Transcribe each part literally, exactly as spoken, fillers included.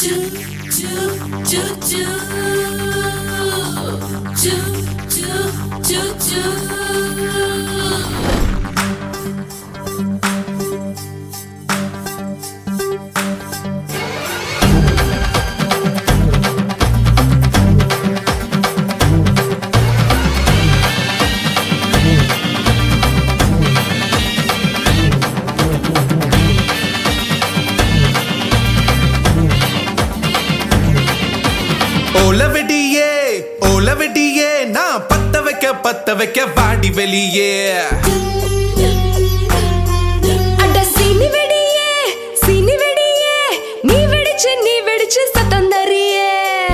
ஓலவெடியே ஓலவெடியே நான் பத்த வைக்க பத்த வைக்க வாடி வெளியே அட சீனி வெடியே சீனி வெடியே நீ வெடிச்சு நீ வெடிச்சு சத்தம் தரியே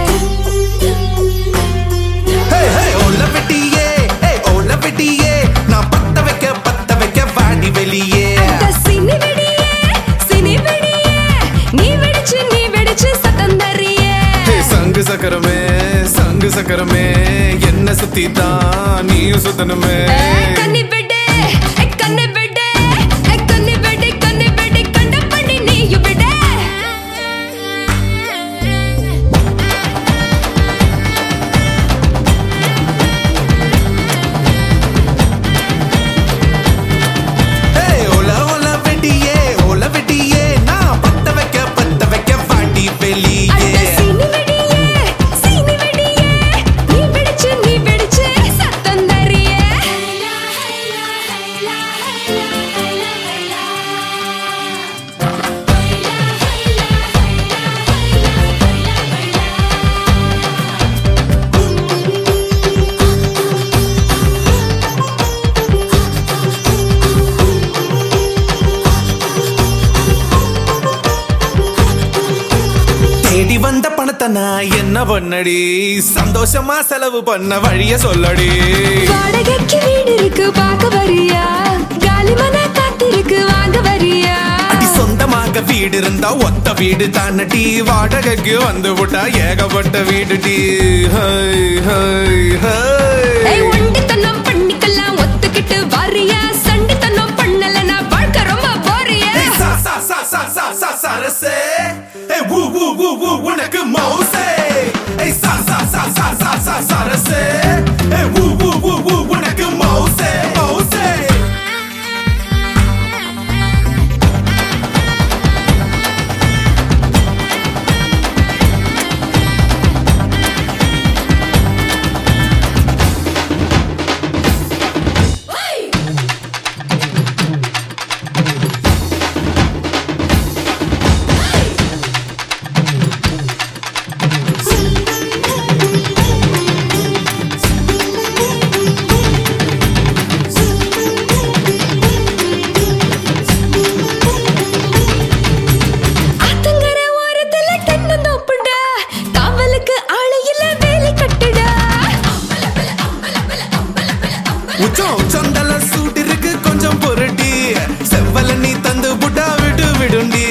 ஹே ஹே ஓலவெடியே ஹே ஓலவெடியே நான் பத்த வைக்க பத்த வைக்க வாடி வெளியே அட சீனி வெடியே சீனி வெடியே நீ வெடிச்சு நீ வெடிச்சு சத்தம் தரியே ஹே சங்கு சக்கரமே சங்கு சக்கரமே என்ன சுத்தி தான் நீயும் சுத்தணுமே கண்ணி வெடே கண்ணி வெடே கண்ணி வெடே கண்ணி வெடே கண்ட பண்ணி நீயும் வெடே ஹே ஓல ஓல வெடியே ஓல வெடியே நான் பத்த வைக்க பத்த வைக்க வாடி வெளியே அட சீனி வெடியே சீனி வெடியே நீ வெடிச்சு நீ வெடிச்சு சத்தம் தரியே தேடி வந்த பணத்தை நான் என்ன பண்ணடி சந்தோஷமா செலவு பண்ண வழிய சொல்லடி வாடகைக்கு வீடு இருக்கு பார்க்க வரியா காலிமன காத்திருக்கு வாங்க வரியா அடி சொந்தமாக வீடு இருந்தா ஒத்த வீடு தானடி வாடகைக்கு வந்து விட்டா ஏகப்பட்ட வீடு டி ஹை ஹை ஹை ஏய் ஒண்டித்தனம் பண்ணிக்கலாம் ஒத்துக்கிட்டு வரியா சண்டித்தனம் பண்ணலனா வாழ்க்கை ரொம்ப போறியா ஏய் சா சா சா சா சா சா சரசே ஏய் ஊ ஊ ஊ ஊ உனக்கு மௌசே ஏய் சா சா சா சா சா சா சரசே ஏய் ஊ ஊ ஊ ஊ உனக்கு மௌசே மௌசே ஆத்தங்கர ஓரத்துல தென்னந்தோப்புடா காவலுக்கு ஆளு இல்ல வேலி கட்டுடா உச்சம் உச்சந்தல சூட் இருக்கு கொஞ்சம் பொருட்டி செவ்வல நீ தந்து புட்டா விட்டு விடுண்டி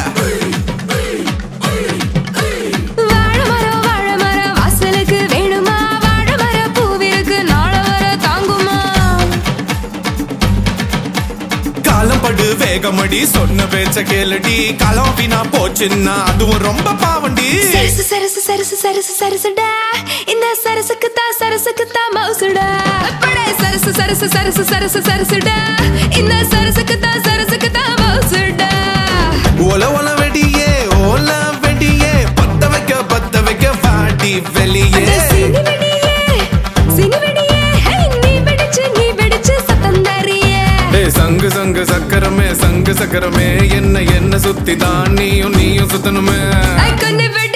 வாழ மரம் வாழ மரம் வாசலுக்கு வேணுமா வாழ மர பூவிருக்கு நாள வர தாங்குமா காலம் படு வேகமடி சொன்ன பேச்ச கேளடி காலம் வீணா போச்சுன்னா அதுவும் ரொம்ப பாவண்டி சரசு சரசு சரசு சரசு சரசுடா இந்த சரசுக்கு தான் சரசுக்கு தான் மவுசுடா படை சரசு சரசு சரசு சரசு சரசுடா இந்த சரசுக்கு தான் சரசுக்கு தான் மவுசுடா ஓல ஓல வெடியே ஓல வெடியே பத்த வைக்க பத்த வைக்க வாடி வெளியே அட சீனி வெடியே சீனி வெடியே ஹே நீ வெடிச்சு நீ வெடிச்சு சத்தம் தரியே ஏய் சங்கு சங்கு சக்கரமே சங்கு சக்கரமே என்ன என்ன சுத்தி தான் நீயும் நீயும் சுத்தணுமே ஐ கண்ணு வெடி